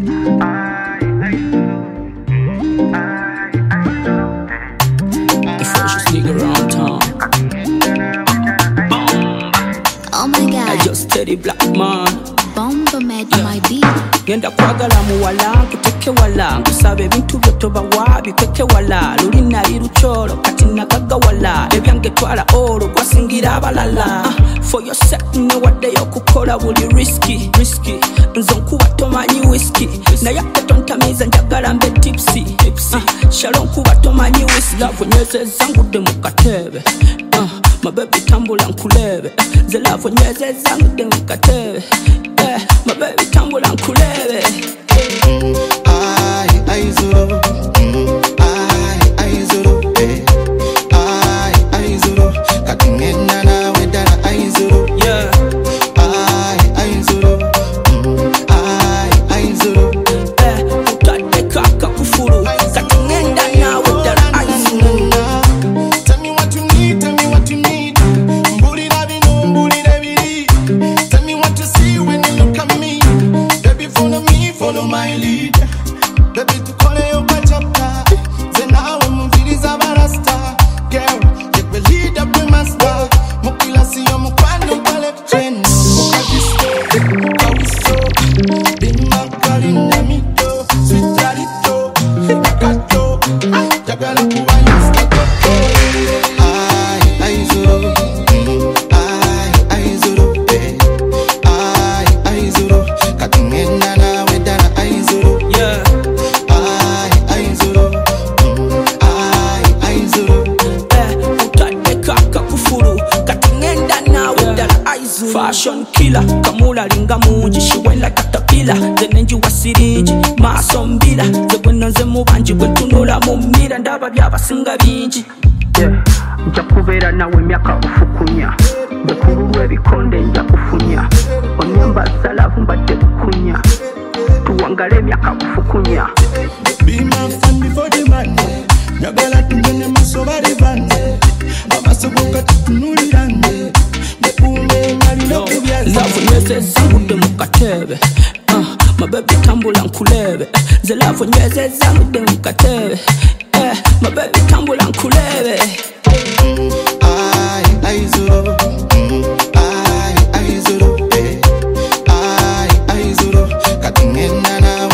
The freshest nigga around town. Oh my god, I just steady black man. Bomba made my beat. Genda kwagala muwala nkuteke wala nkusaba ebintu byo tobawa bikweke wala luli nali lukyolo kati nagaga wala ebyange twala olo gwasingira abalala for your sake newaddeyo okukola buli risky nzo nkuba tomanyi whisky naye ate tontamiza njagala mbe tipsy shalo nkuba tomanyi whisky love nyezeza ngudde mu katebe my baby tambula nkulebe ze love nyezeza ngudde mu katebe my baby tambula nkulebe I zoro I zoro I zoro katungenda nawe dala I zoro yeah I zoro I zoro utadde kaka kufuru katungenda nawe dala I zoro. Tell me what you need, tell me what you need. Mbulira bino, mbulira biri. Tell me what you see when you look at me. Baby, follow my lead. Baby, tukole yo kachapta. Zena we muviriza barasta. Girl, take the lead up with my star. Mukila siyo mukwano pale chen. Mukajisto, kawiso. Bimba kalinda mito. Sweet rarito, nakato. Jagala kuwanya skato. I zoro. I zoro. I zoro. Katungenda nawe dala I zoro. Yeah I zoro. I zoro. utadde kaka kufuru katungenda nawe dala I zoro. Fashion killer kamula linga mungi shiwela katapila zenenji wa siringi maaso mbila zegweno nze mubanji bwetunula mu mmira ndaba byabasinga bingi nja kubeera nawe emyaka bufukunya bekululwa ebikonde nja kufunya onyambaza lavu mbadde bukunya tuwangala emyaka bufukunya. Be my friend before the man. Nyagala tungene masoba de bande. Amasoboka tutunulirane. Mekume ngali no kubyaza. Love nyezeza ngudde mu katebe my baby tambula nkulebe ze love nyezeza ngudde mu katebe my baby tambula nkulebe I zoro. I zoro. I zoro. Katungena na